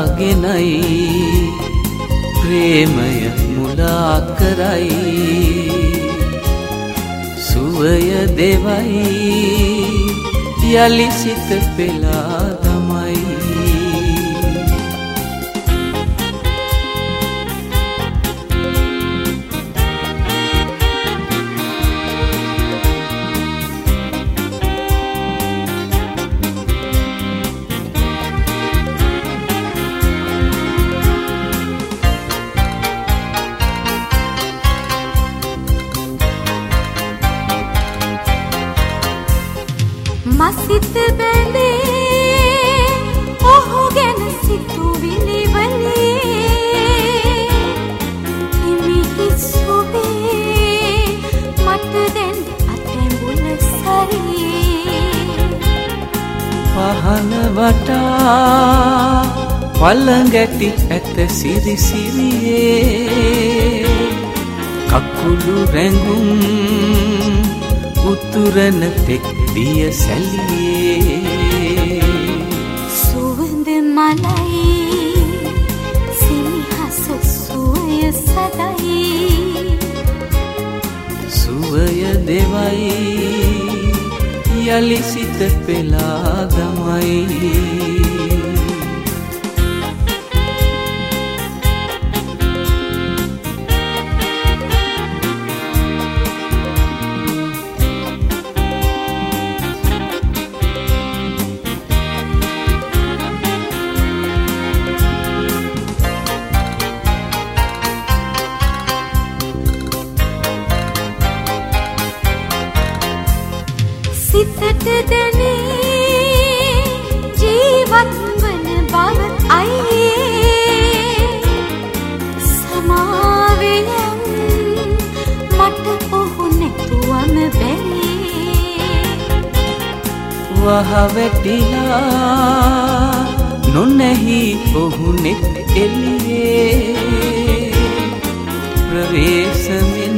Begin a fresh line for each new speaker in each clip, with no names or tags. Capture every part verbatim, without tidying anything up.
බලාගෙනයි ප්‍රේමය මුලා කරයි සුවය දෙවයි යලි සිත පෙලා දමයි
මසිත බැඳේ ඔහු ගැන සිතුවිලි වලේ හිමිහි සුබේ මට දැන් අතැඹුණ සරේ
පහන වටා පළඟැටි ඇත සිරි සිරියේ කකුළු රැඟුම් උතුරන තෙක් දිය සැලියේ
සුවඳ මලයි සිනහස සුවය සදයි
සුවය දෙවයි යලි සිත පෙලා දමයි
සිතට දැනේ ජීවත් වන බව අයියේ සමාවෙයන් මට ඔහු නැතුවම බැරි
වහ වැටිලා නොනැහි ඔහු නෙත් එළියේ ප්‍රවේශමින්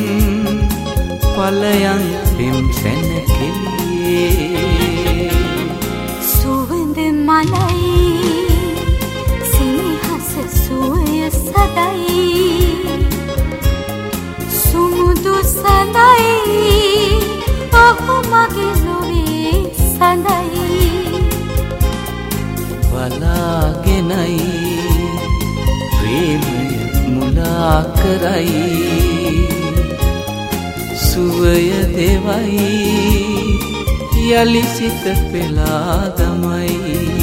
පලයන් පෙම් සැනකෙළියේ
සුවඳ මලයි සිනහස සුවය සදයි සුමුදු සඳයි ඔහු මගේ ලොවේ සඳයි
බලාගෙනයි ප්‍රේමය මුලා කරයි සුවය දෙවයි යලි සිත පෙලා දමයි